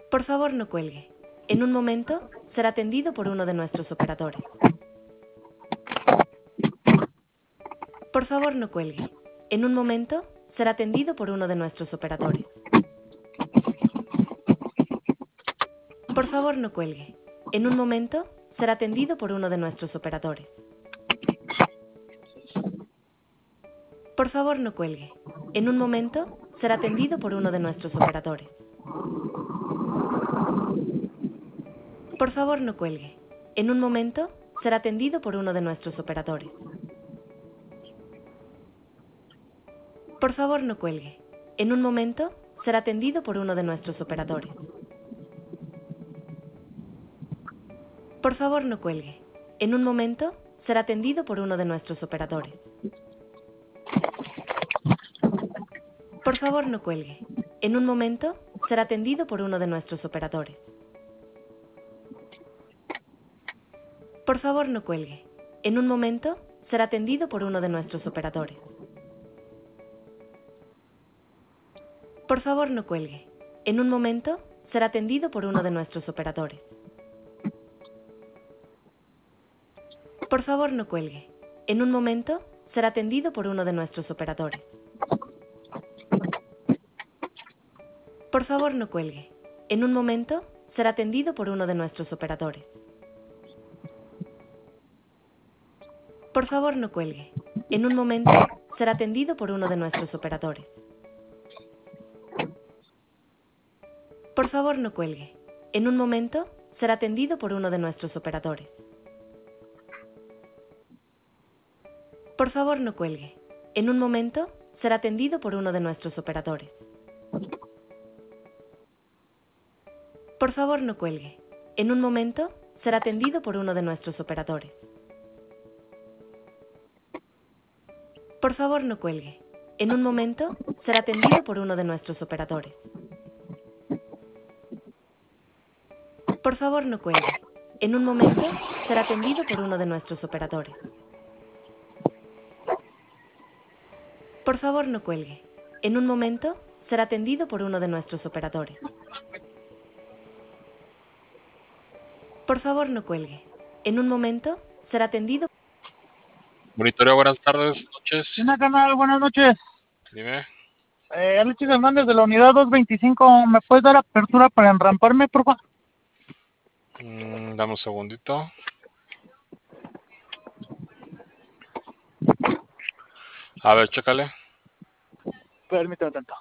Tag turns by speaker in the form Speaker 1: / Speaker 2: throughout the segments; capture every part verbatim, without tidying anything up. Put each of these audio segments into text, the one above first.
Speaker 1: Por favor, no cuelgue. En un momento, será atendido por uno de nuestros operadores. Por favor, no cuelgue. En un momento, será atendido por uno de nuestros operadores. Por favor, no cuelgue. En un momento, será atendido por uno de nuestros operadores. Por favor, no cuelgue. En un momento, será atendido por uno de nuestros operadores. Por favor, no cuelgue. En un momento, será atendido por uno de nuestros operadores. Por favor, no cuelgue. En un momento, será atendido por uno de nuestros operadores. Por favor, no cuelgue. En un momento, será atendido por uno de nuestros operadores. Por favor, no cuelgue. En un momento, será atendido por uno de nuestros operadores. Por favor, no cuelgue. En un momento, será atendido por uno de nuestros operadores. Por favor, no cuelgue. En un momento, será atendido por uno de nuestros operadores. Por favor, no cuelgue. En un momento, será atendido por uno de nuestros operadores. Por favor, no cuelgue. En un momento, será atendido por uno de nuestros operadores. Por favor, no cuelgue. En un momento, será atendido por uno de nuestros operadores. Por favor, no cuelgue. En un momento, será atendido por uno de nuestros operadores. Por favor, no cuelgue. En un momento, será atendido por uno de nuestros operadores. Por favor, no cuelgue. En un momento, será atendido por uno de nuestros operadores. Por favor, no cuelgue. En un momento, será atendido por uno de nuestros operadores. Por favor, no cuelgue. En un momento, será atendido por uno de nuestros operadores. Por favor, no cuelgue. En un momento, será atendido por uno de nuestros operadores. Por favor, no cuelgue. En un momento, será atendido.
Speaker 2: Monitorio, buenas tardes, noches.
Speaker 3: Hola, canal, buenas noches.
Speaker 2: Dime.
Speaker 3: Eh, Alexis Hernández de la unidad doscientos veinticinco, ¿me puedes dar apertura para enramparme, por favor?
Speaker 2: Mm, dame un segundito. A ver, chécale.
Speaker 3: Permítame tanto.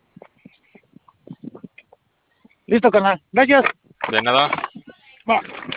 Speaker 3: Listo, canal. Gracias.
Speaker 2: De nada.
Speaker 3: Va.